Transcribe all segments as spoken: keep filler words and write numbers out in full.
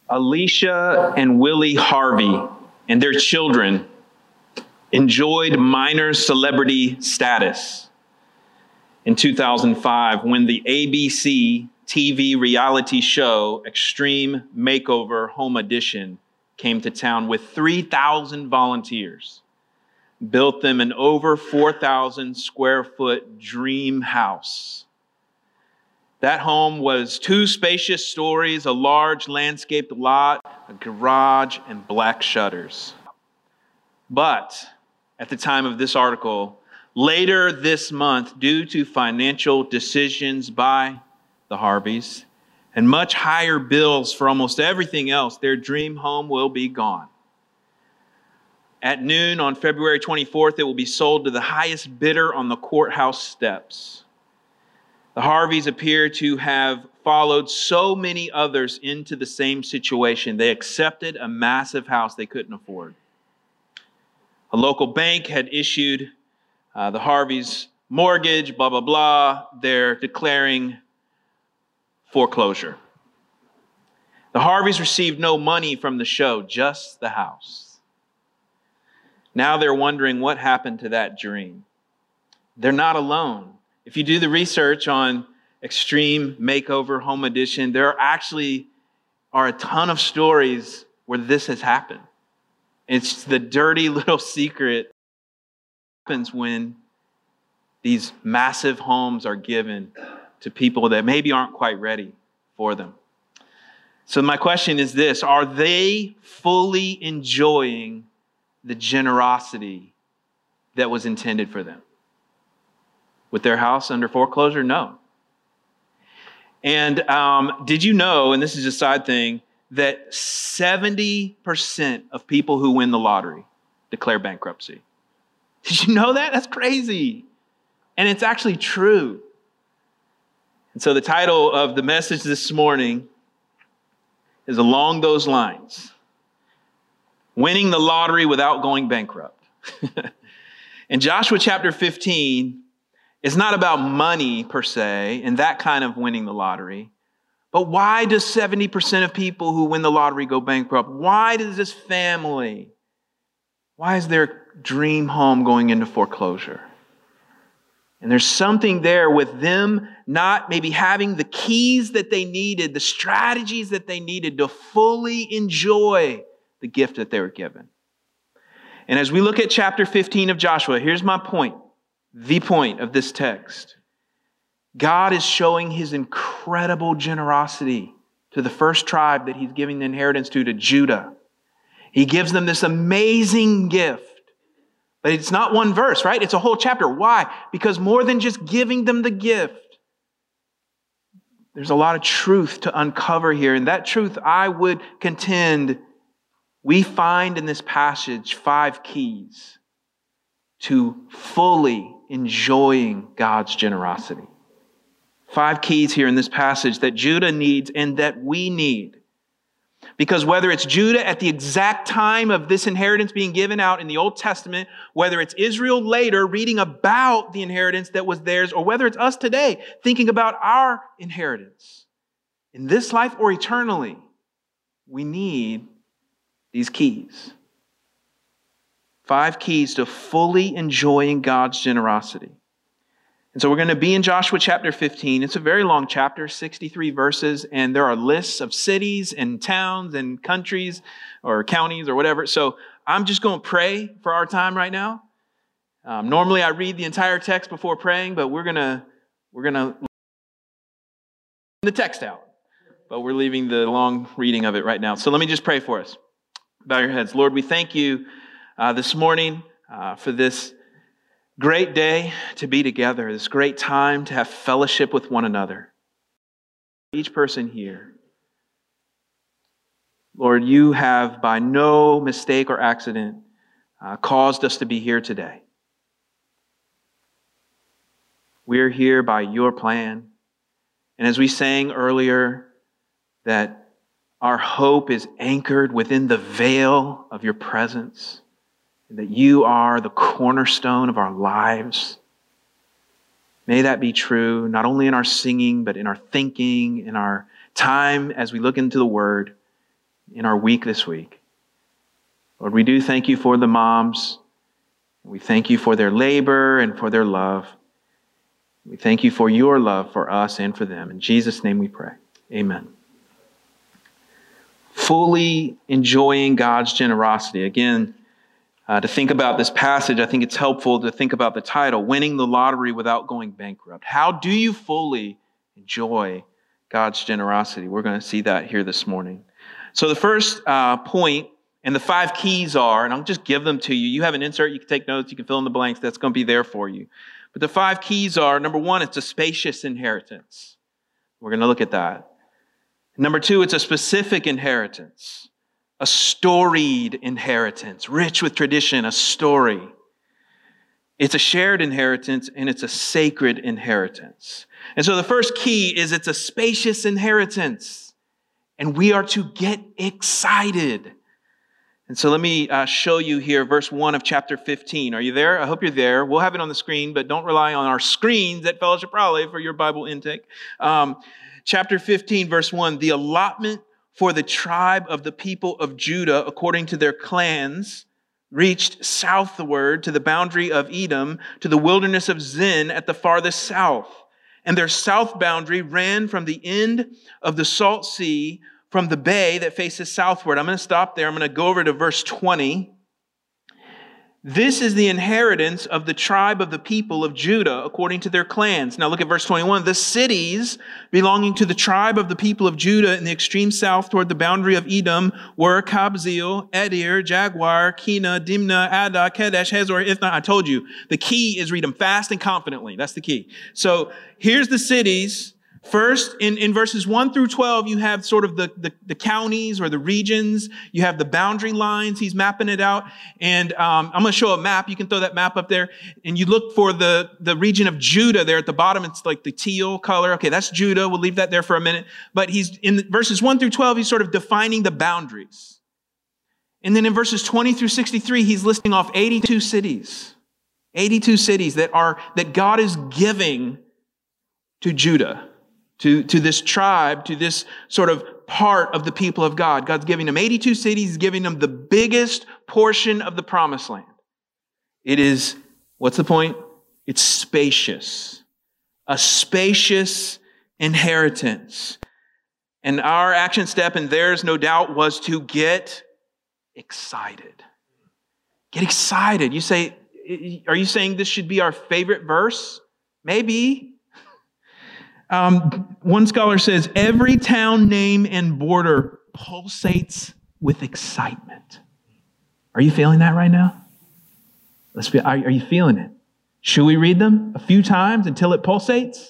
Alicia and Willie Harvey and their children enjoyed minor celebrity status in two thousand five when the A B C T V reality show Extreme Makeover Home Edition came to town with three thousand volunteers, built them an over four thousand square foot dream house. That home was two spacious stories, a large landscaped lot, a garage, and black shutters. But at the time of this article, later this month, due to financial decisions by the Harveys and much higher bills for almost everything else, their dream home will be gone. At noon on February twenty-fourth, it will be sold to the highest bidder on the courthouse steps. The Harveys appear to have followed so many others into the same situation. They accepted a massive house they couldn't afford. A local bank had issued uh, the Harveys mortgage, blah, blah, blah. They're declaring foreclosure. The Harveys received no money from the show, just the house. Now they're wondering what happened to that dream. They're not alone. If you do the research on Extreme Makeover Home Edition, there actually are a ton of stories where this has happened. It's the dirty little secret that happens when these massive homes are given to people that maybe aren't quite ready for them. So my question is this: are they fully enjoying the generosity that was intended for them? With their house under foreclosure? No. And um, did you know, and this is a side thing, that seventy percent of people who win the lottery declare bankruptcy? Did you know that? That's crazy. And it's actually true. And so the title of the message this morning is along those lines: winning the lottery without going bankrupt. In Joshua chapter fifteen, it's not about money per se and that kind of winning the lottery. But why does seventy percent of people who win the lottery go bankrupt? Why does this family, why is their dream home going into foreclosure? And there's something there with them not maybe having the keys that they needed, the strategies that they needed to fully enjoy the gift that they were given. And as we look at chapter fifteen of Joshua, here's my point. The point of this text. God is showing his incredible generosity to the first tribe that he's giving the inheritance to, to Judah. He gives them this amazing gift. But it's not one verse, right? It's a whole chapter. Why? Because more than just giving them the gift, there's a lot of truth to uncover here. And that truth, I would contend, we find in this passage five keys to fully enjoying God's generosity. Five keys here in this passage that Judah needs and that we need. Because whether it's Judah at the exact time of this inheritance being given out in the Old Testament, whether it's Israel later reading about the inheritance that was theirs, or whether it's us today thinking about our inheritance, in this life or eternally, we need these keys. Five keys to fully enjoying God's generosity. And so we're going to be in Joshua chapter fifteen. It's a very long chapter, sixty-three verses, and there are lists of cities and towns and countries or counties or whatever. So I'm just going to pray for our time right now. Um, normally I read the entire text before praying, but we're going to we're going to the text out. But we're leaving the long reading of it right now. So let me just pray for us. Bow your heads. Lord, we thank you Uh, this morning uh, for this great day to be together, this great time to have fellowship with one another. Each person here, Lord, you have by no mistake or accident uh, caused us to be here today. We're here by your plan. And as we sang earlier, that our hope is anchored within the veil of your presence. That you are the cornerstone of our lives. May that be true, not only in our singing, but in our thinking, in our time as we look into the Word. in our week this week. Lord, we do thank you for the moms. We thank you for their labor and for their love. We thank you for your love for us and for them. In Jesus' name we pray. Amen. Fully enjoying God's generosity. Again, uh, to think about this passage, I think it's helpful to think about the title, Winning the Lottery Without Going Bankrupt. How do you fully enjoy God's generosity? We're going to see that here this morning. So the first uh, point and the five keys are, and I'll just give them to you. You have an insert, you can take notes, you can fill in the blanks. That's going to be there for you. But the five keys are, number one, it's a spacious inheritance. We're going to look at that. Number two, it's a specific inheritance, a storied inheritance, rich with tradition, a story. It's a shared inheritance, and it's a sacred inheritance. And so the first key is it's a spacious inheritance, and we are to get excited. And so let me uh, show you here verse one of chapter fifteen. Are you there? I hope you're there. We'll have it on the screen, but don't rely on our screens at Fellowship Raleigh for your Bible intake. Um, chapter fifteen, verse one, the allotment for the tribe of the people of Judah according to their clans reached southward to the boundary of Edom, to the wilderness of Zin at the farthest south. And their south boundary ran from the end of the Salt Sea from the bay that faces southward. I'm going to stop there. I'm going to go over to verse twenty. This is the inheritance of the tribe of the people of Judah according to their clans. Now look at verse twenty-one. The cities belonging to the tribe of the people of Judah in the extreme south toward the boundary of Edom were Kabzeel, Edir, Jaguar, Kena, Dimnah, Adah, Kedesh, Hazor, Ithna. I told you, the key is read them fast and confidently. That's the key. So here's the cities. First, in, in verses one through twelve, you have sort of the, the, the counties or the regions. You have the boundary lines. He's mapping it out. And um, I'm going to show a map. You can throw that map up there. And you look for the, the region of Judah there at the bottom. It's like the teal color. Okay, that's Judah. We'll leave that there for a minute. But he's in verses one through twelve, he's sort of defining the boundaries. And then in verses twenty through sixty-three, he's listing off eighty-two cities. eighty-two cities that are that God is giving to Judah. To, to this tribe, to this sort of part of the people of God. God's giving them eighty-two cities, He's giving them the biggest portion of the promised land. It is, what's the point? It's spacious. A spacious inheritance. And our action step, and theirs no doubt, was to get excited. Get excited. You say, are you saying this should be our favorite verse? Maybe. Um, one scholar says, every town name and border pulsates with excitement. Are you feeling that right now? Let's be, are, are you feeling it? Should we read them a few times until it pulsates?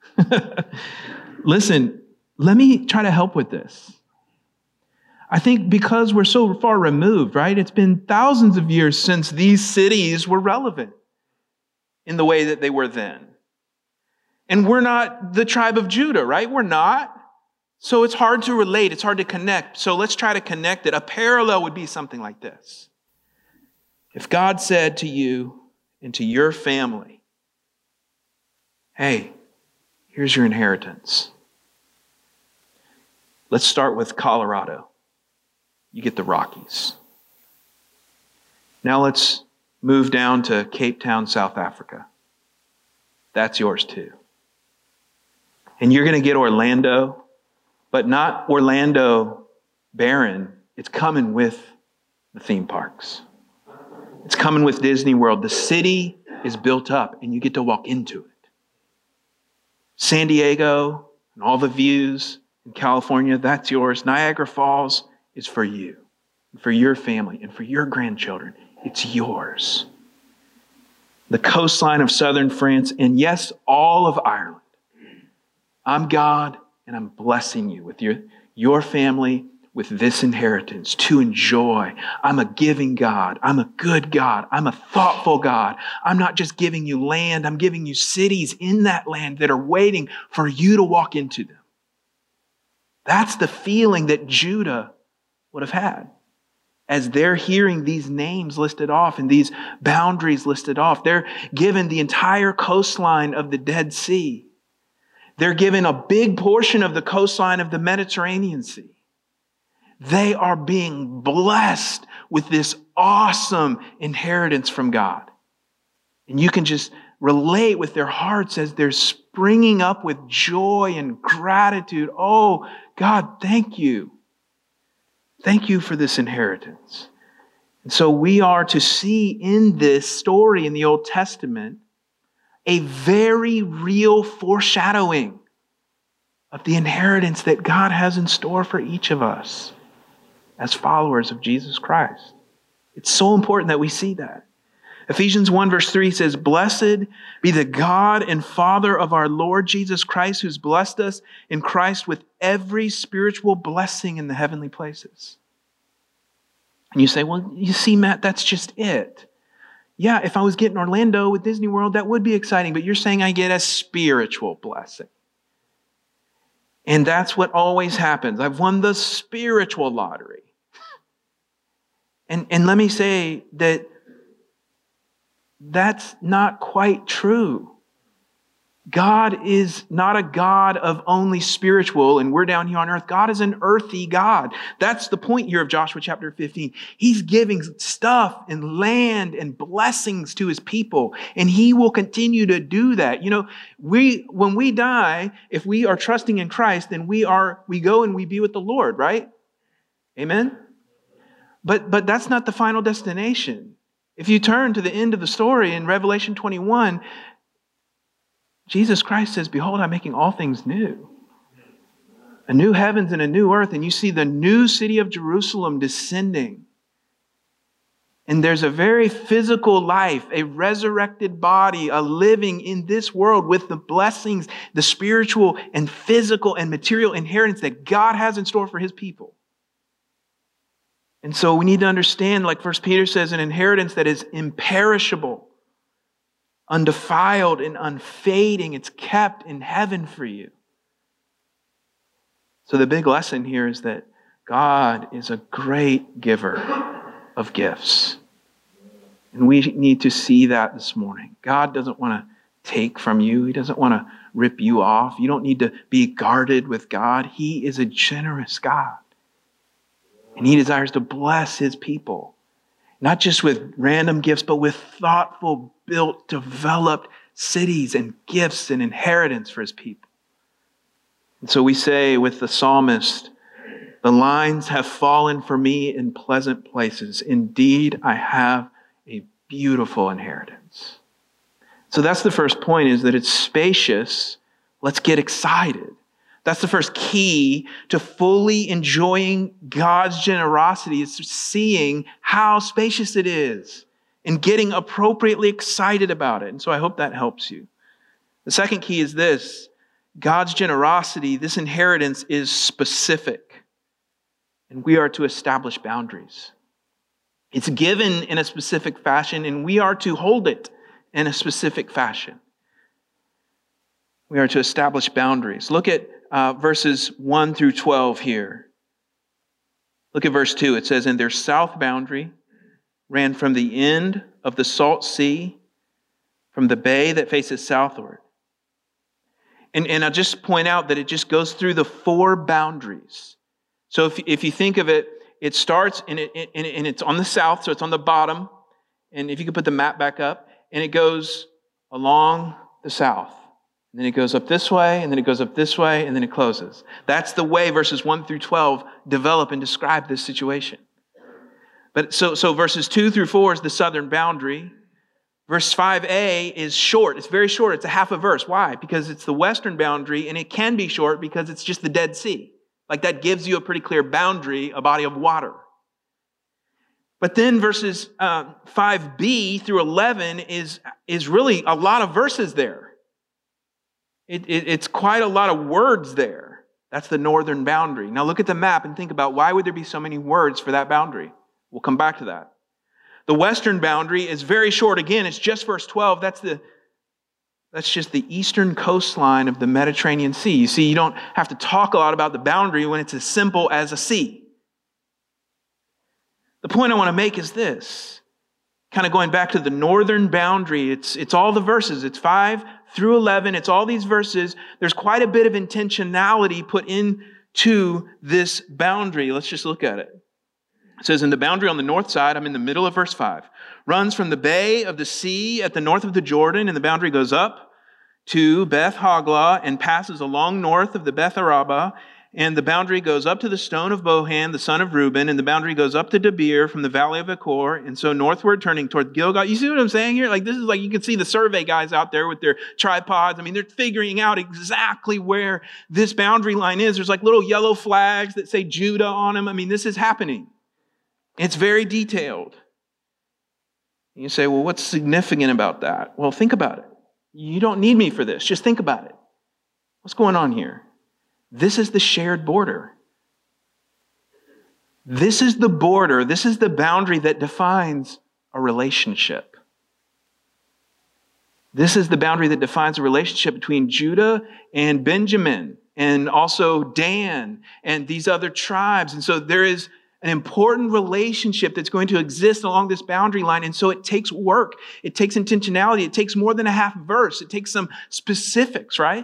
Listen, let me try to help with this. I think because we're so far removed, right? It's been thousands of years since these cities were relevant in the way that they were then. And we're not the tribe of Judah, right? We're not. So it's hard to relate. It's hard to connect. So let's try to connect it. A parallel would be something like this. If God said to you and to your family, hey, here's your inheritance. Let's start with Colorado. You get the Rockies. Now let's move down to Cape Town, South Africa. That's yours too. And you're going to get Orlando, but not Orlando barren. It's coming with the theme parks. It's coming with Disney World. The city is built up and you get to walk into it. San Diego and all the views in California, that's yours. Niagara Falls is for you, for your family, and for your grandchildren. It's yours. The coastline of southern France, and yes, all of Ireland. I'm God, and I'm blessing you with your, your family with this inheritance to enjoy. I'm a giving God. I'm a good God. I'm a thoughtful God. I'm not just giving you land. I'm giving you cities in that land that are waiting for you to walk into them. That's the feeling that Judah would have had as they're hearing these names listed off and these boundaries listed off. They're given the entire coastline of the Dead Sea. They're given a big portion of the coastline of the Mediterranean Sea. They are being blessed with this awesome inheritance from God. And you can just relate with their hearts as they're springing up with joy and gratitude. Oh, God, thank you. Thank you for this inheritance. And so we are to see in this story in the Old Testament a very real foreshadowing of the inheritance that God has in store for each of us as followers of Jesus Christ. It's so important that we see that. Ephesians one verse three says, "Blessed be the God and Father of our Lord Jesus Christ, who's blessed us in Christ with every spiritual blessing in the heavenly places." And you say, well, you see, Matt, that's just it. Yeah, if I was getting Orlando with Disney World, that would be exciting, but you're saying I get a spiritual blessing. And that's what always happens. I've won the spiritual lottery. And, and let me say that that's not quite true. God is not a God of only spiritual, and we're down here on earth. God is an earthy God. That's the point here of Joshua chapter fifteen. He's giving stuff and land and blessings to his people, and he will continue to do that. You know, we when we die, if we are trusting in Christ, then we are we go and we be with the Lord, right? Amen? But but that's not the final destination. If you turn to the end of the story in Revelation twenty-one, Jesus Christ says, "Behold, I'm making all things new." A new heavens and a new earth. And you see the new city of Jerusalem descending. And there's a very physical life, a resurrected body, a living in this world with the blessings, the spiritual and physical and material inheritance that God has in store for his people. And so we need to understand, like First Peter says, an inheritance that is imperishable, undefiled and unfading. It's kept in heaven for you. So the big lesson here is that God is a great giver of gifts. And we need to see that this morning. God doesn't want to take from you. He doesn't want to rip you off. You don't need to be guarded with God. He is a generous God. And he desires to bless his people. Not just with random gifts, but with thoughtful, built, developed cities and gifts and inheritance for his people. And so we say with the psalmist, "The lines have fallen for me in pleasant places. Indeed, I have a beautiful inheritance." So that's the first point, is that it's spacious. Let's get excited. That's the first key to fully enjoying God's generosity, is seeing how spacious it is and getting appropriately excited about it. And so I hope that helps you. The second key is this: God's generosity, this inheritance, is specific. And we are to establish boundaries. It's given in a specific fashion, and we are to hold it in a specific fashion. We are to establish boundaries. Look at uh, verses one through twelve here. Look at verse two. It says, "And their south boundary ran from the end of the salt sea, from the bay that faces southward." And, and I'll just point out that it just goes through the four boundaries. So if, if you think of it, it starts and, it, and, and it's on the south, so it's on the bottom. And if you could put the map back up, and it goes along the south. And then it goes up this way, and then it goes up this way, and then it closes. That's the way verses one through twelve develop and describe this situation. But so, so verses two through four is the southern boundary. Verse five a is short. It's very short. It's a half a verse. Why? Because it's the western boundary, and it can be short because it's just the Dead Sea. Like, that gives you a pretty clear boundary, a body of water. But then verses uh, five b through eleven is, is really a lot of verses there. It, it, it's quite a lot of words there. That's the northern boundary. Now look at the map and think about, why would there be so many words for that boundary? We'll come back to that. The western boundary is very short. Again, it's just verse twelve. That's the that's just the eastern coastline of the Mediterranean Sea. You see, you don't have to talk a lot about the boundary when it's as simple as a sea. The point I want to make is this. Kind of going back to the northern boundary, it's, it's all the verses. It's five through eleven. It's all these verses. There's quite a bit of intentionality put in to this boundary. Let's just look at it. It says, in the boundary on the north side, I'm in the middle of verse five, runs from the bay of the sea at the north of the Jordan, and the boundary goes up to Beth Hoglah and passes along north of the Beth Arabah, and the boundary goes up to the stone of Bohan, the son of Reuben, and the boundary goes up to Debir from the valley of Achor, and so northward turning toward Gilgal. You see what I'm saying here? Like, this is like, you can see the survey guys out there with their tripods. I mean, they're figuring out exactly where this boundary line is. There's like little yellow flags that say Judah on them. I mean, this is happening. It's very detailed. You say, well, what's significant about that? Well, think about it. You don't need me for this. Just think about it. What's going on here? This is the shared border. This is the border. This is the boundary that defines a relationship. This is the boundary that defines a relationship between Judah and Benjamin and also Dan and these other tribes. And so there is an important relationship that's going to exist along this boundary line. And so it takes work. It takes intentionality. It takes more than a half verse. It takes some specifics, right?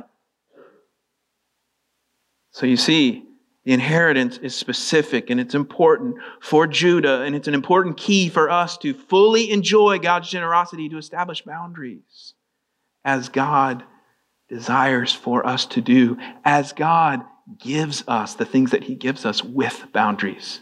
So you see, the inheritance is specific and it's important for Judah, and it's an important key for us to fully enjoy God's generosity to establish boundaries as God desires for us to do, as God gives us the things that He gives us with boundaries.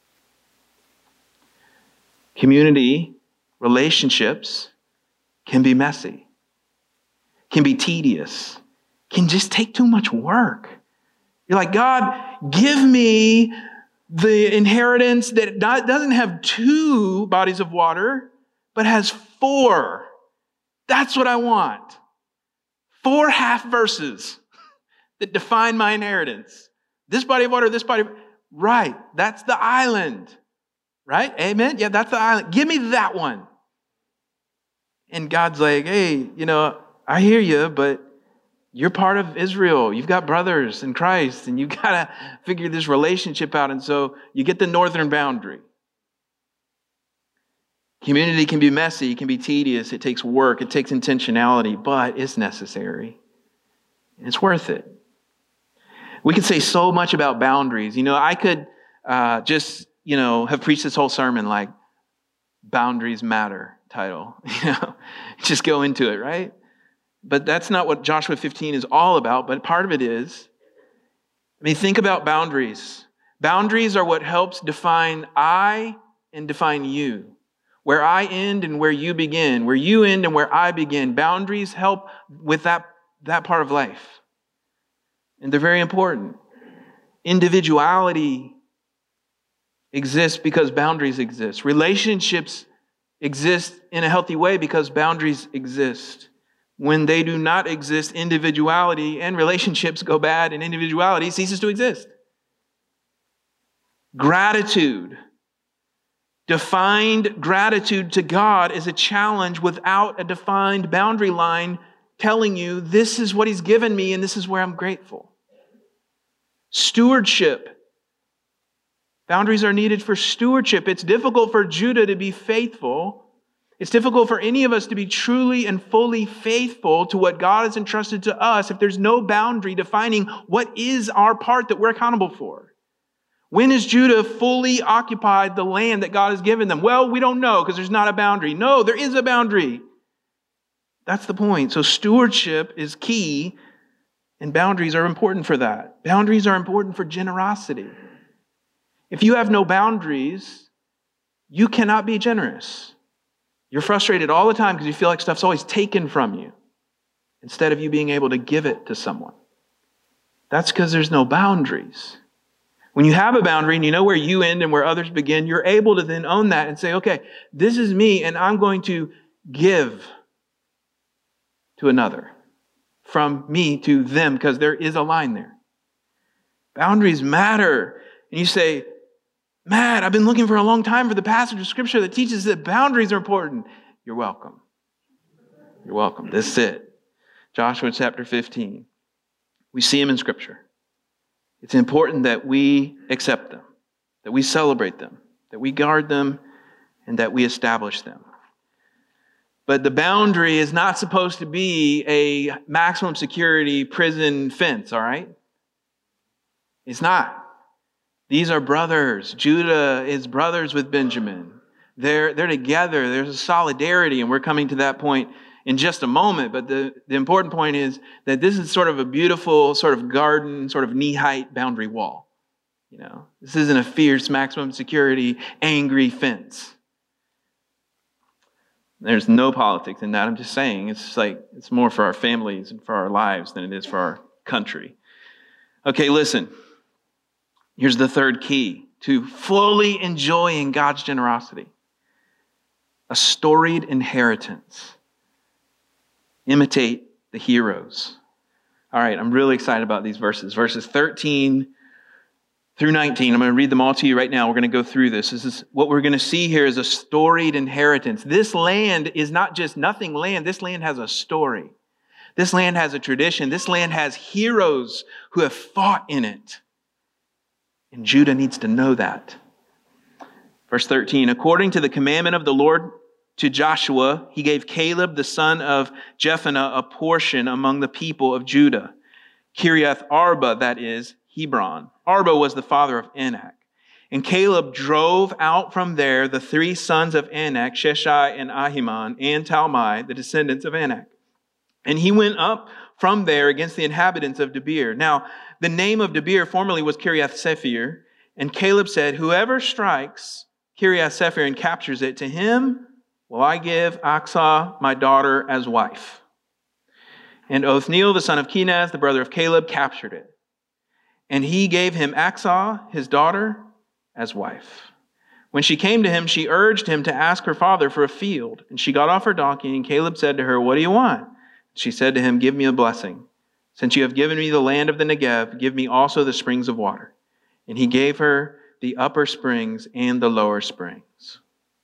Community relationships can be messy, can be tedious, can just take too much work. You're like, God, give me the inheritance that doesn't have two bodies of water, but has four. That's what I want. Four half verses that define my inheritance. This body of water, this body of... Right, that's the island. Right? Amen? Yeah, that's the island. Give me that one. And God's like, hey, you know, I hear you, but you're part of Israel. You've got brothers in Christ, and you've got to figure this relationship out. And so you get the northern boundary. Community can be messy, it can be tedious, it takes work, it takes intentionality, but it's necessary. And it's worth it. We could say so much about boundaries. You know, I could uh, just, you know, have preached this whole sermon like Boundaries Matter title. You know, just go into it, right? But that's not what Joshua fifteen is all about, but part of it is. I mean, think about boundaries. Boundaries are what helps define I and define you. Where I end and where you begin. Where you end and where I begin. Boundaries help with that, that part of life. And they're very important. Individuality exists because boundaries exist. Relationships exist in a healthy way because boundaries exist. When they do not exist, individuality and relationships go bad and individuality ceases to exist. Gratitude. Defined gratitude to God is a challenge without a defined boundary line telling you this is what He's given me and this is where I'm grateful. Stewardship. Boundaries are needed for stewardship. It's difficult for Judah to be faithful. It's difficult for any of us to be truly and fully faithful to what God has entrusted to us if there's no boundary defining what is our part that we're accountable for. When has Judah fully occupied the land that God has given them? Well, we don't know because there's not a boundary. No, there is a boundary. That's the point. So stewardship is key, and boundaries are important for that. Boundaries are important for generosity. If you have no boundaries, you cannot be generous. You're frustrated all the time because you feel like stuff's always taken from you instead of you being able to give it to someone. That's because there's no boundaries. When you have a boundary and you know where you end and where others begin, you're able to then own that and say, okay, this is me and I'm going to give to another. From me to them, because there is a line there. Boundaries matter. And you say, Matt, I've been looking for a long time for the passage of Scripture that teaches that boundaries are important. You're welcome. You're welcome. This is it. Joshua chapter fifteen. We see them in Scripture. It's important that we accept them, that we celebrate them, that we guard them, and that we establish them. But the boundary is not supposed to be a maximum security prison fence, all right? It's not. These are brothers. Judah is brothers with Benjamin. They're, they're together. There's a solidarity, and we're coming to that point in just a moment. But the, the important point is that this is sort of a beautiful sort of garden, sort of knee-height boundary wall. You know, this isn't a fierce, maximum security, angry fence. There's no politics in that. I'm just saying it's like it's more for our families and for our lives than it is for our country. Okay, listen. Here's the third key to fully enjoying God's generosity. A storied inheritance. Imitate the heroes. All right, I'm really excited about these verses. Verses thirteen through nineteen. I'm going to read them all to you right now. We're going to go through this. This is what we're going to see here is a storied inheritance. This land is not just nothing land. This land has a story. This land has a tradition. This land has heroes who have fought in it. And Judah needs to know that. Verse thirteen, according to the commandment of the Lord to Joshua, he gave Caleb the son of Jephunneh a portion among the people of Judah. Kiriath Arba, that is, Hebron. Arba was the father of Anak. And Caleb drove out from there the three sons of Anak, Sheshai and Ahiman, and Talmai, the descendants of Anak. And he went up from there against the inhabitants of Debir. Now, the name of Debir formerly was Kiriath Sephir. And Caleb said, whoever strikes Kiriath Sephir and captures it, to him will I give Achsah, my daughter, as wife. And Othniel, the son of Kenaz, the brother of Caleb, captured it. And he gave him Achsah, his daughter, as wife. When she came to him, she urged him to ask her father for a field. And she got off her donkey, and Caleb said to her, what do you want? She said to him, give me a blessing. Since you have given me the land of the Negev, give me also the springs of water. And he gave her the upper springs and the lower springs.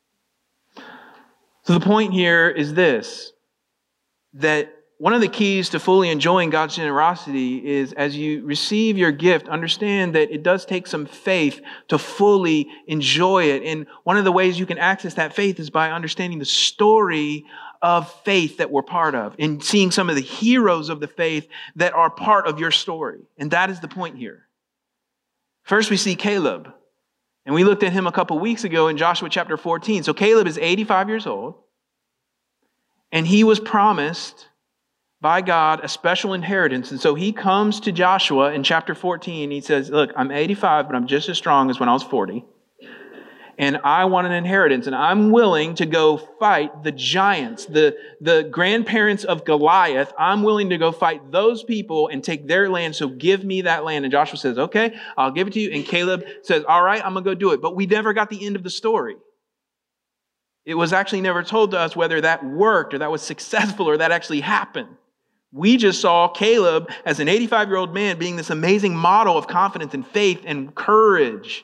So the point here is this, that one of the keys to fully enjoying God's generosity is as you receive your gift, understand that it does take some faith to fully enjoy it. And one of the ways you can access that faith is by understanding the story of faith that we're part of and seeing some of the heroes of the faith that are part of your story. And that is the point here. First, we see Caleb. And we looked at him a couple weeks ago in Joshua chapter fourteen. So Caleb is eighty-five years old. And he was promised by God a special inheritance. And so he comes to Joshua in chapter fourteen. He says, look, I'm eighty-five, but I'm just as strong as when I was forty. And I want an inheritance. And I'm willing to go fight the giants, the, the grandparents of Goliath. I'm willing to go fight those people and take their land. So give me that land. And Joshua says, okay, I'll give it to you. And Caleb says, all right, I'm going to go do it. But we never got the end of the story. It was actually never told to us whether that worked or that was successful or that actually happened. We just saw Caleb as an eighty-five-year-old man being this amazing model of confidence and faith and courage.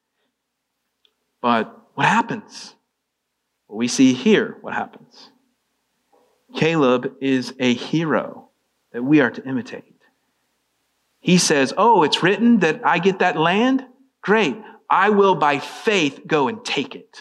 But what happens? Well, we see here what happens. Caleb is a hero that we are to imitate. He says, oh, it's written that I get that land? Great. I will by faith go and take it.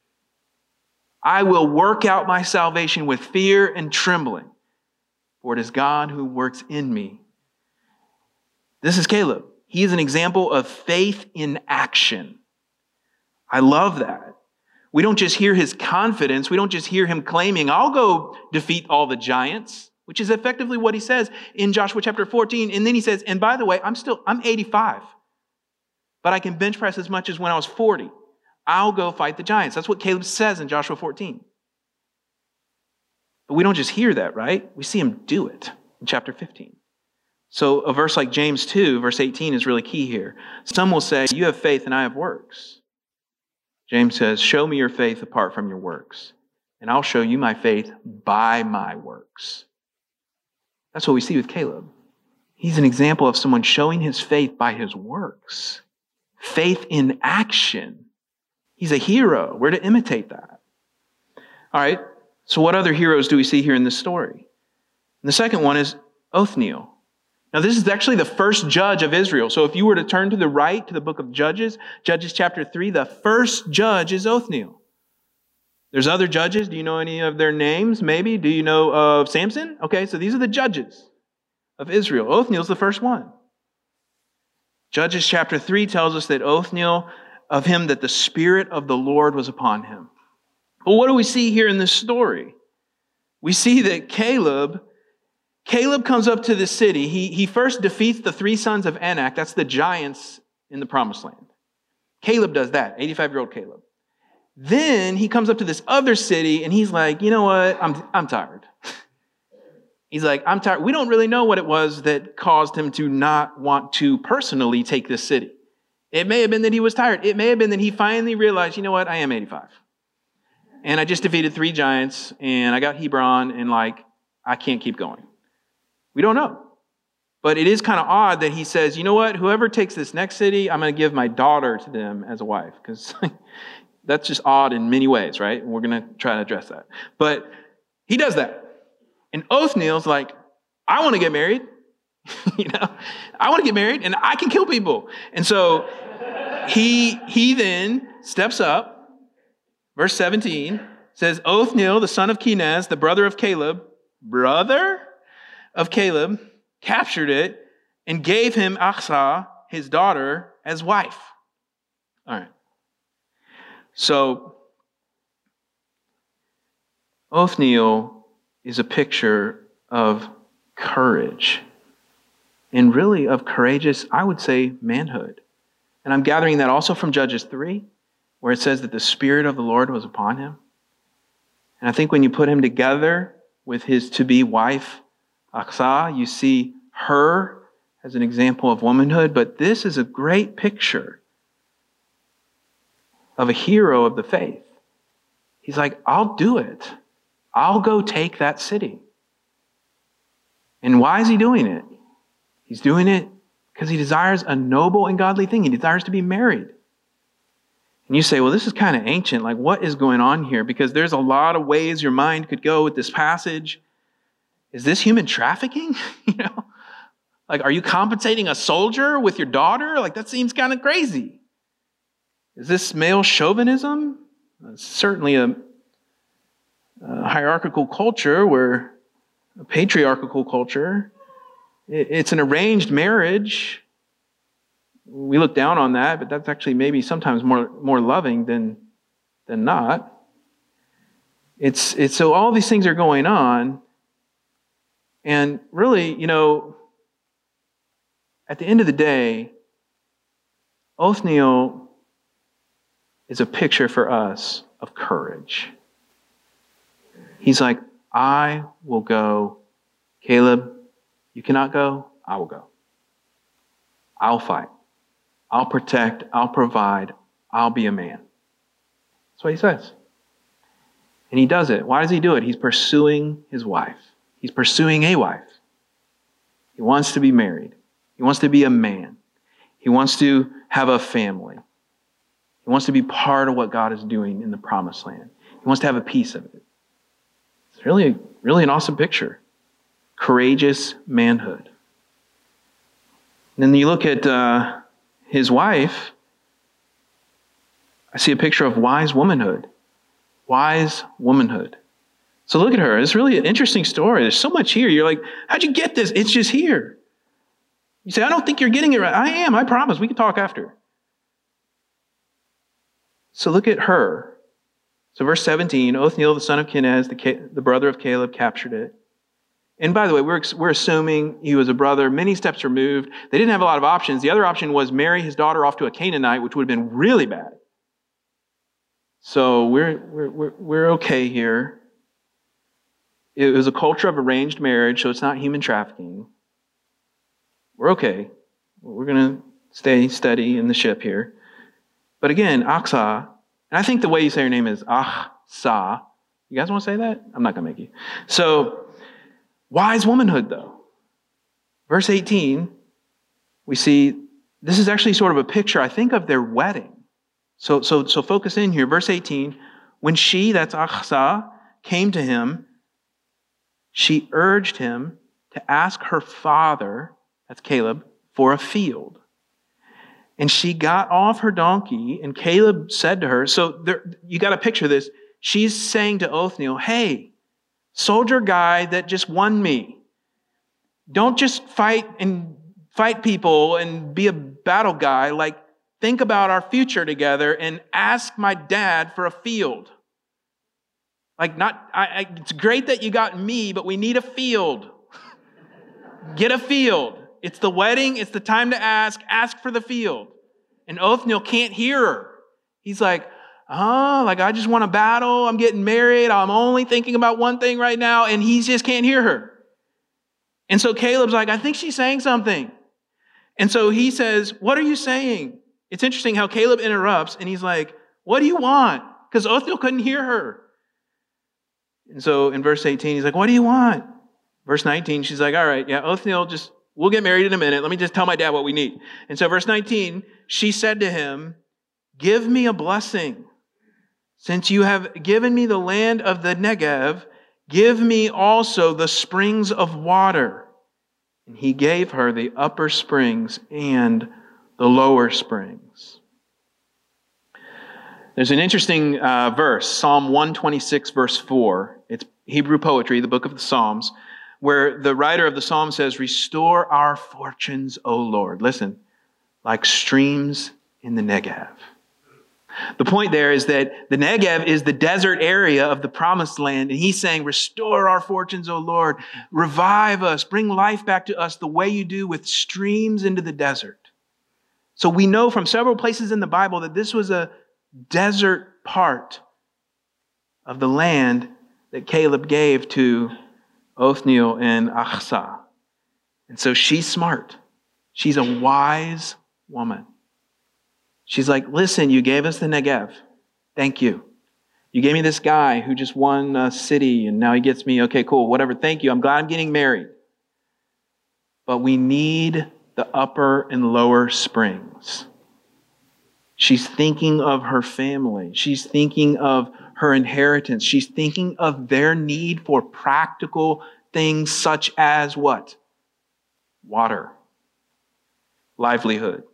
I will work out my salvation with fear and trembling. For it is God who works in me. This is Caleb. He is an example of faith in action. I love that. We don't just hear his confidence. We don't just hear him claiming, I'll go defeat all the giants, which is effectively what he says in Joshua chapter fourteen. And then he says, and by the way, I'm still, I'm eighty-five, but I can bench press as much as when I was forty. I'll go fight the giants. That's what Caleb says in Joshua fourteen. But we don't just hear that, right? We see him do it in chapter fifteen. So a verse like James two, verse eighteen is really key here. Some will say, you have faith and I have works. James says, show me your faith apart from your works, and I'll show you my faith by my works. That's what we see with Caleb. He's an example of someone showing his faith by his works. Faith in action. He's a hero. We're to imitate that. All right. So what other heroes do we see here in this story? And the second one is Othniel. Now this is actually the first judge of Israel. So if you were to turn to the right to the book of Judges, Judges chapter three, the first judge is Othniel. There's other judges. Do you know any of their names? Maybe. Do you know of Samson? Okay, so these are the judges of Israel. Othniel's the first one. Judges chapter three tells us that Othniel, of him that the Spirit of the Lord was upon him. But what do we see here in this story? We see that Caleb, Caleb comes up to the city. He, he first defeats the three sons of Anak. That's the giants in the promised land. Caleb does that, eighty-five-year-old Caleb. Then he comes up to this other city and he's like, you know what? I'm, I'm tired. He's like, I'm tired. We don't really know what it was that caused him to not want to personally take this city. It may have been that he was tired. It may have been that he finally realized, you know what? I am eighty-five. And I just defeated three giants and I got Hebron and like, I can't keep going. We don't know. But it is kind of odd that he says, you know what? Whoever takes this next city, I'm going to give my daughter to them as a wife. Because that's just odd in many ways, right? And we're going to try to address that. But he does that. And Othniel's like, I want to get married. you know, I want to get married and I can kill people. And so he, he then steps up. Verse seventeen says, Othniel, the son of Kenaz, the brother of Caleb, brother of Caleb, captured it and gave him Achsah, his daughter, as wife. All right. So Othniel is a picture of courage and really of courageous, I would say, manhood. And I'm gathering that also from Judges three, where it says that the Spirit of the Lord was upon him. And I think when you put him together with his to-be wife, Achsah, you see her as an example of womanhood, but this is a great picture of a hero of the faith. He's like, I'll do it. I'll go take that city. And why is he doing it? He's doing it because he desires a noble and godly thing. He desires to be married. And you say, well, this is kind of ancient. Like, what is going on here? Because there's a lot of ways your mind could go with this passage. Is this human trafficking? you know, like, are you compensating a soldier with your daughter? Like, that seems kind of crazy. Is this male chauvinism? It's certainly a, a hierarchical culture where a patriarchal culture. It, it's an arranged marriage. We look down on that, but that's actually maybe sometimes more, more loving than, than not. It's, it's so all these things are going on. And really, you know, at the end of the day, Othniel is a picture for us of courage. He's like, I will go. Caleb, you cannot go. I will go. I'll fight. I'll protect. I'll provide. I'll be a man. That's what he says. And he does it. Why does he do it? He's pursuing his wife. He's pursuing a wife. He wants to be married. He wants to be a man. He wants to have a family. He wants to be part of what God is doing in the promised land. He wants to have a piece of it. It's really, really an awesome picture. Courageous manhood. And then you look at uh, his wife. I see a picture of wise womanhood. Wise womanhood. So look at her. It's really an interesting story. There's so much here. You're like, how'd you get this? It's just here. You say, I don't think you're getting it right. I am. I promise. We can talk after. So look at her. So verse seventeen, Othniel, the son of Kenaz, the, the brother of Caleb, captured it. And by the way, we're, we're assuming he was a brother many steps removed. They didn't have a lot of options. The other option was marry his daughter off to a Canaanite, which would have been really bad. So we're, we're, we're, we're okay here. It was a culture of arranged marriage, so it's not human trafficking. We're okay. We're going to stay steady in the ship here. But again, Achsah, and I think the way you say her name is Achsah. You guys want to say that? I'm not going to make you. So, wise womanhood, though. Verse eighteen, we see this is actually sort of a picture, I think, of their wedding. So, so, so focus in here. Verse eighteen, when she, that's Achsah, came to him, she urged him to ask her father, that's Caleb, for a field. And she got off her donkey, and Caleb said to her, so there, you got to picture this. She's saying to Othniel, hey, soldier guy that just won me, don't just fight and fight people and be a battle guy. Like, think about our future together and ask my dad for a field. Like, not, I, I, it's great that you got me, but we need a field. Get a field. It's the wedding. It's the time to ask. Ask for the field. And Othniel can't hear her. He's like, oh, like I just want to battle. I'm getting married. I'm only thinking about one thing right now. And he just can't hear her. And so Caleb's like, I think she's saying something. And so he says, what are you saying? It's interesting how Caleb interrupts and he's like, what do you want? Because Othniel couldn't hear her. And so in verse eighteen, he's like, what do you want? Verse nineteen, she's like, all right, yeah, Othniel, just, we'll get married in a minute. Let me just tell my dad what we need. And so verse nineteen, she said to him, give me a blessing. Since you have given me the land of the Negev, give me also the springs of water. And he gave her the upper springs and the lower springs. There's an interesting uh, verse, Psalm one twenty-six, verse four. It's Hebrew poetry, the book of the Psalms, where the writer of the Psalm says, restore our fortunes, O Lord. Listen, like streams in the Negev. The point there is that the Negev is the desert area of the promised land. And he's saying, restore our fortunes, O Lord. Revive us. Bring life back to us the way you do with streams into the desert. So we know from several places in the Bible that this was a desert part of the land that Caleb gave to Othniel and Achsah. And so she's smart. She's a wise woman. She's like, listen, you gave us the Negev. Thank you. You gave me this guy who just won a city and now he gets me, okay, cool, whatever. Thank you. I'm glad I'm getting married. But we need the upper and lower springs. She's thinking of her family. She's thinking of her inheritance. She's thinking of their need for practical things such as what? Water. Livelihood.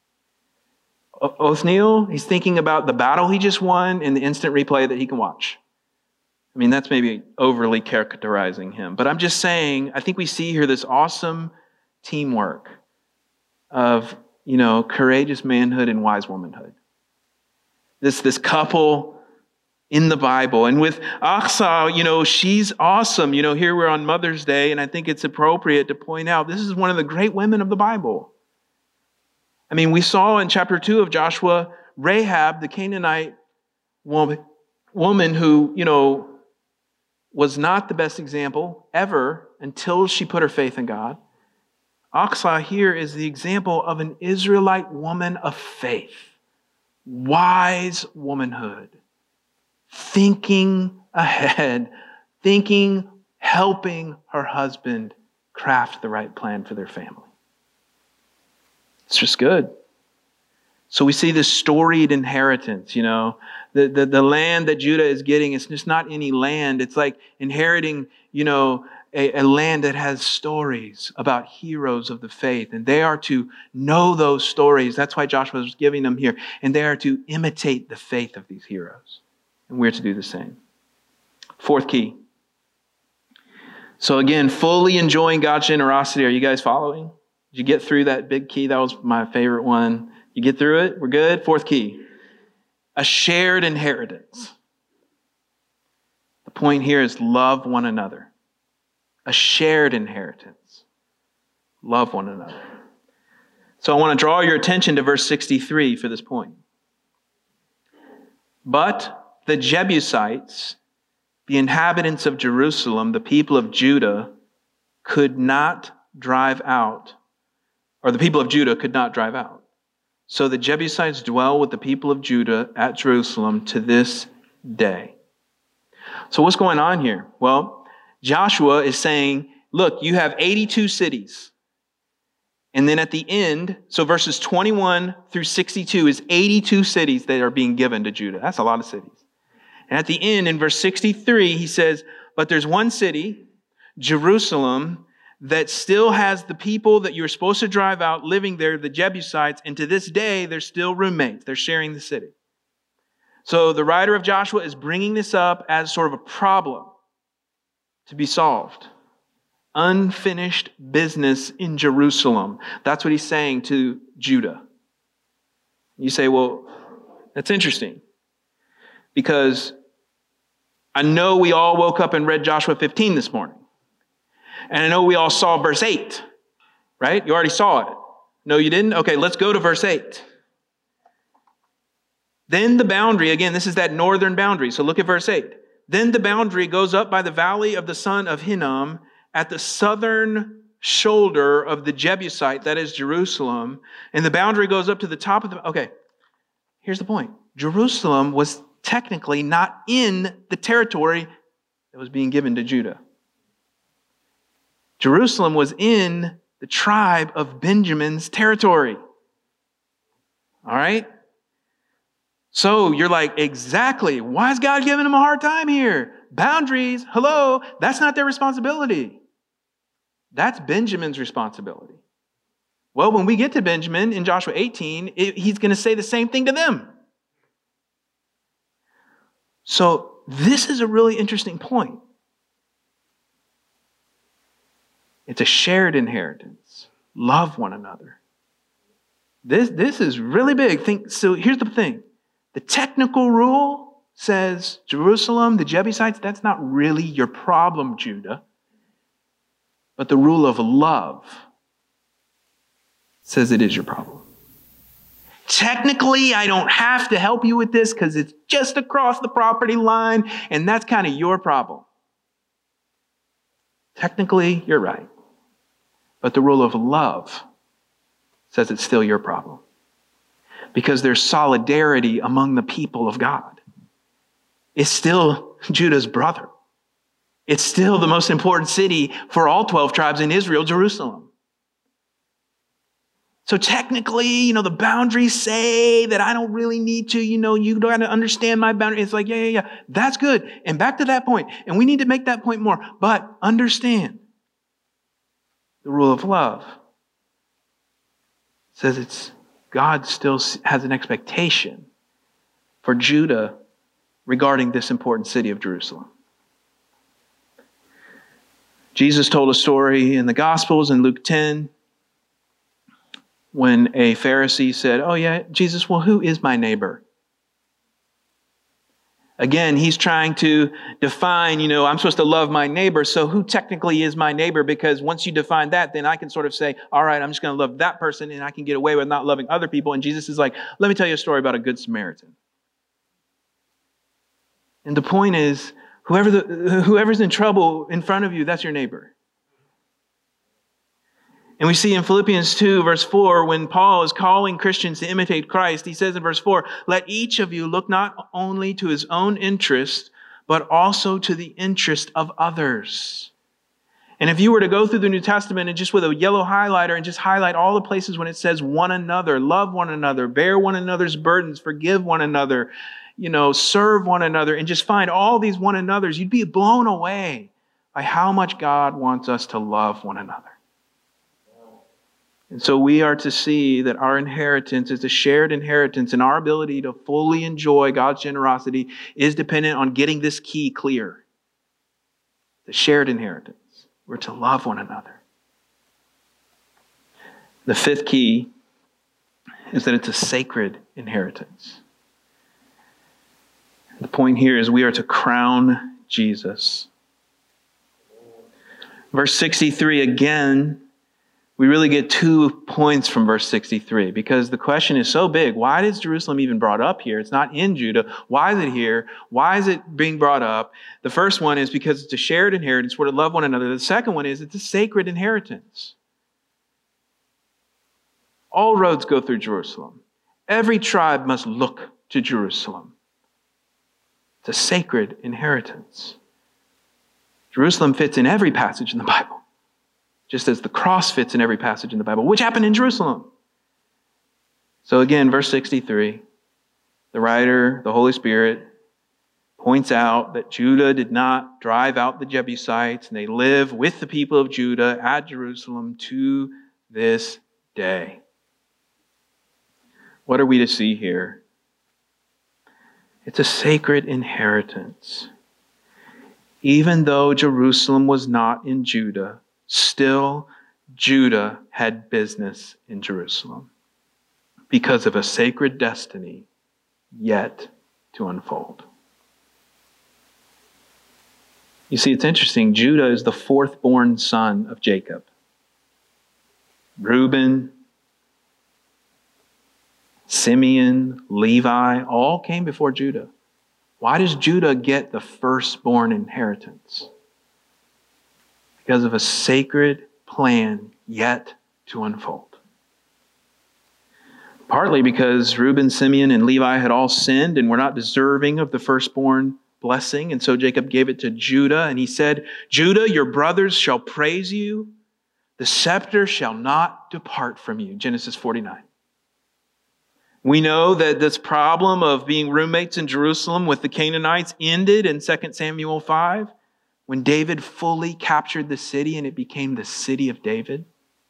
Othniel, he's thinking about the battle he just won and the instant replay that he can watch. I mean, that's maybe overly characterizing him. But I'm just saying, I think we see here this awesome teamwork of, you know, courageous manhood and wise womanhood. This, this couple in the Bible. And with Achsah, you know, she's awesome. You know, here we're on Mother's Day, and I think it's appropriate to point out this is one of the great women of the Bible. I mean, we saw in chapter two of Joshua, Rahab, the Canaanite woman, woman who, you know, was not the best example ever until she put her faith in God. Achsah here is the example of an Israelite woman of faith, wise womanhood, thinking ahead, thinking, helping her husband craft the right plan for their family. It's just good. So we see this storied inheritance, you know, the, the, the land that Judah is getting, it's just not any land. It's like inheriting, you know, a, a land that has stories about heroes of the faith. And they are to know those stories. That's why Joshua was giving them here. And they are to imitate the faith of these heroes. And we're to do the same. Fourth key. So again, fully enjoying God's generosity. Are you guys following? Did you get through that big key? That was my favorite one. You get through it? We're good? Fourth key. A shared inheritance. The point here is love one another. A shared inheritance. Love one another. So I want to draw your attention to verse sixty-three for this point. But the Jebusites, the inhabitants of Jerusalem, the people of Judah, could not drive out, or the people of Judah could not drive out. So the Jebusites dwell with the people of Judah at Jerusalem to this day. So what's going on here? Well, Joshua is saying, look, you have eighty-two cities. And then at the end, so verses twenty-one through sixty-two is eighty-two cities that are being given to Judah. That's a lot of cities. And at the end, in verse sixty-three, he says, but there's one city, Jerusalem, that still has the people that you were supposed to drive out living there, the Jebusites, and to this day, they're still roommates. They're sharing the city. So the writer of Joshua is bringing this up as sort of a problem to be solved. unfinished business in Jerusalem. That's what he's saying to Judah. You say, well, that's interesting. Because I know we all woke up and read Joshua fifteen this morning. And I know we all saw verse eight, right? You already saw it. No, you didn't? Okay, let's go to verse eight. Then the boundary, again, this is that northern boundary. So look at verse eight. Then the boundary goes up by the valley of the son of Hinnom at the southern shoulder of the Jebusite, that is Jerusalem. And the boundary goes up to the top of the... Okay, here's the point. Jerusalem was technically not in the territory that was being given to Judah. Jerusalem was in the tribe of Benjamin's territory. All right? So you're like, exactly. Why is God giving them a hard time here? Boundaries, hello, that's not their responsibility. That's Benjamin's responsibility. Well, when we get to Benjamin in Joshua eighteen, it, he's going to say the same thing to them. So this is a really interesting point. It's a shared inheritance. Love one another. This, this is really big. Think, so here's the thing. The technical rule says, Jerusalem, the Jebusites, that's not really your problem, Judah. But the rule of love says it is your problem. Technically, I don't have to help you with this because it's just across the property line, and that's kind of your problem. Technically, you're right. But the rule of love says it's still your problem. Because there's solidarity among the people of God. It's still Judah's brother. It's still the most important city for all twelve tribes in Israel, Jerusalem. So technically, you know, the boundaries say that I don't really need to, you know, you got to understand my boundary. It's like, yeah, yeah, yeah, that's good. And back to that point. And we need to make that point more. But understand the rule of love says it's God still has an expectation for Judah regarding this important city of Jerusalem. Jesus told a story in the Gospels in Luke ten when a Pharisee said, oh yeah, Jesus, well, who is my neighbor? Again, he's trying to define, you know, I'm supposed to love my neighbor, so who technically is my neighbor? Because once you define that, then I can sort of say, all right, I'm just going to love that person and I can get away with not loving other people. And Jesus is like, let me tell you a story about a good Samaritan. And the point is, whoever the, whoever's in trouble in front of you, that's your neighbor. And we see in Philippians two, verse four, when Paul is calling Christians to imitate Christ, he says in verse four, let each of you look not only to his own interest, but also to the interest of others. And if you were to go through the New Testament and just with a yellow highlighter and just highlight all the places when it says one another, love one another, bear one another's burdens, forgive one another, you know, serve one another, and just find all these one another's, you'd be blown away by how much God wants us to love one another. And so we are to see that our inheritance is a shared inheritance, and our ability to fully enjoy God's generosity is dependent on getting this key clear. The shared inheritance. We're to love one another. The fifth key is that it's a sacred inheritance. The point here is we are to crown Jesus. Verse sixty-three, again, we really get two points from verse sixty-three because the question is so big. Why is Jerusalem even brought up here? It's not in Judah. Why is it here? Why is it being brought up? The first one is because it's a shared inheritance. We're to love one another. The second one is it's a sacred inheritance. All roads go through Jerusalem. Every tribe must look to Jerusalem. It's a sacred inheritance. Jerusalem fits in every passage in the Bible. Just as the cross fits in every passage in the Bible, which happened in Jerusalem. So again, verse sixty-three, the writer, the Holy Spirit, points out that Judah did not drive out the Jebusites, and they live with the people of Judah at Jerusalem to this day. What are we to see here? It's a sacred inheritance. Even though Jerusalem was not in Judah, still Judah had business in Jerusalem because of a sacred destiny yet to unfold. You see, it's interesting. Judah is the fourth born son of Jacob. Reuben, Simeon, Levi, all came before Judah. Why does Judah get the firstborn inheritance? Because of a sacred plan yet to unfold. Partly because Reuben, Simeon, and Levi had all sinned and were not deserving of the firstborn blessing. And so Jacob gave it to Judah. And he said, Judah, your brothers shall praise you. The scepter shall not depart from you. Genesis forty-nine. We know that this problem of being roommates in Jerusalem with the Canaanites ended in Second Samuel five when David fully captured the city and it became the city of David.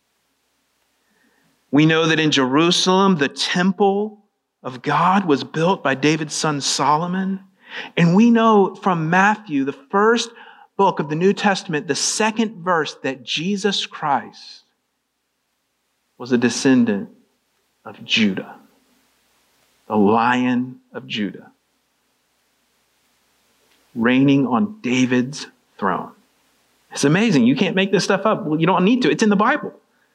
We know that in Jerusalem, the temple of God was built by David's son Solomon. And we know from Matthew, the first book of the New Testament, the second verse, that Jesus Christ was a descendant of Judah, the Lion of Judah, reigning on David's throne. It's amazing. You can't make this stuff up. Well, you don't need to. It's in the Bible.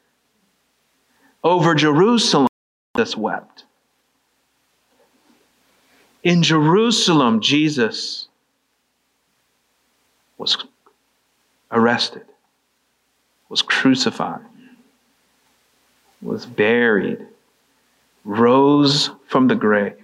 Over Jerusalem, Jesus wept. In Jerusalem, Jesus was arrested, was crucified, was buried, rose from the grave.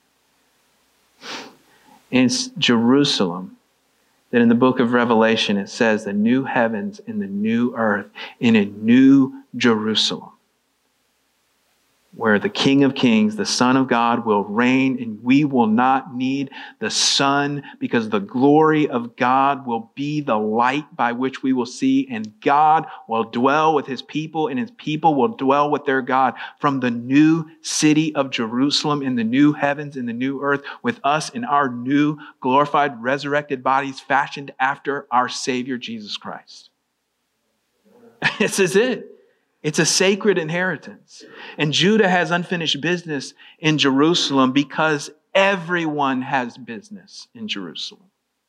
And it's Jerusalem that in the book of Revelation it says the new heavens and the new earth in a new Jerusalem, where the King of Kings, the Son of God, will reign, and we will not need the sun because the glory of God will be the light by which we will see, and God will dwell with his people, and his people will dwell with their God from the new city of Jerusalem in the new heavens and the new earth, with us in our new glorified, resurrected bodies fashioned after our Savior, Jesus Christ. This is it. It's a sacred inheritance. And Judah has unfinished business in Jerusalem because everyone has business in Jerusalem.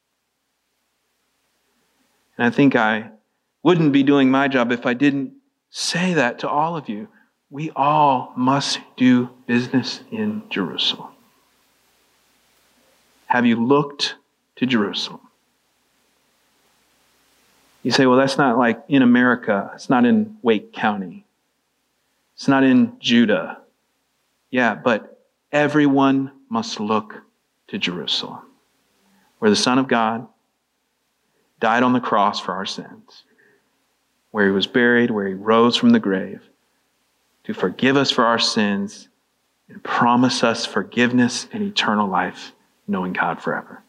And I think I wouldn't be doing my job if I didn't say that to all of you. We all must do business in Jerusalem. Have you looked to Jerusalem? You say, well, that's not like in America. It's not in Wake County. It's not in Judah. Yeah, but everyone must look to Jerusalem, where the Son of God died on the cross for our sins, where he was buried, where he rose from the grave to forgive us for our sins and promise us forgiveness and eternal life, knowing God forever.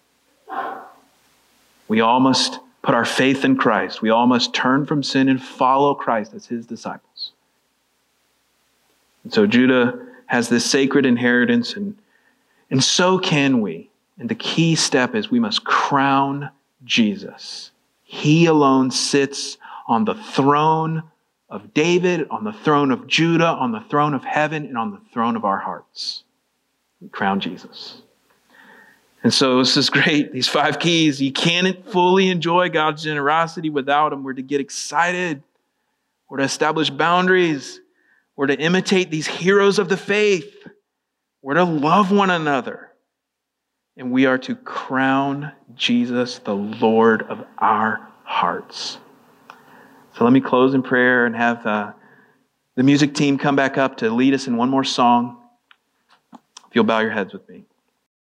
We all must put our faith in Christ. We all must turn from sin and follow Christ as his disciples. And so Judah has this sacred inheritance, and, and so can we. And the key step is we must crown Jesus. He alone sits on the throne of David, on the throne of Judah, on the throne of heaven, and on the throne of our hearts. We crown Jesus. And so this is great. These five keys, you can't fully enjoy God's generosity without them. We're to get excited. We're to establish boundaries. We're to imitate these heroes of the faith. We're to love one another. And we are to crown Jesus, the Lord of our hearts. So let me close in prayer and have uh, the music team come back up to lead us in one more song. If you'll bow your heads with me.